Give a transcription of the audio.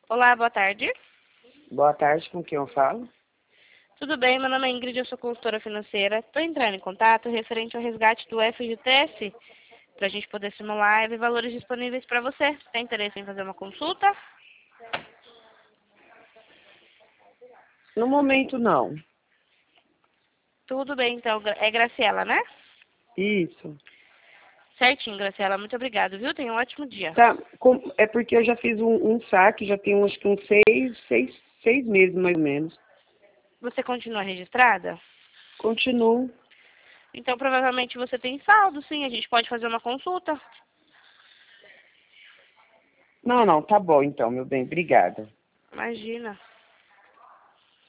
Olá, boa tarde. Boa tarde, com quem eu falo? Tudo bem? Meu nome é Ingrid, eu sou consultora financeira. Estou entrando em contato referente ao resgate do FGTS, para a gente poder simular e ver valores disponíveis para você. Tem interesse em fazer uma consulta? No momento, não. Tudo bem, então. É Graciela, né? Isso. Certinho, Graciela. Muito obrigada, viu? Tenha um ótimo dia. Tá, é porque eu já fiz um saque, já tem acho que uns seis meses, mais ou menos. Você continua registrada? Continuo. Então, provavelmente você tem saldo, sim. A gente pode fazer uma consulta. Não, tá bom então, meu bem, obrigada. Imagina.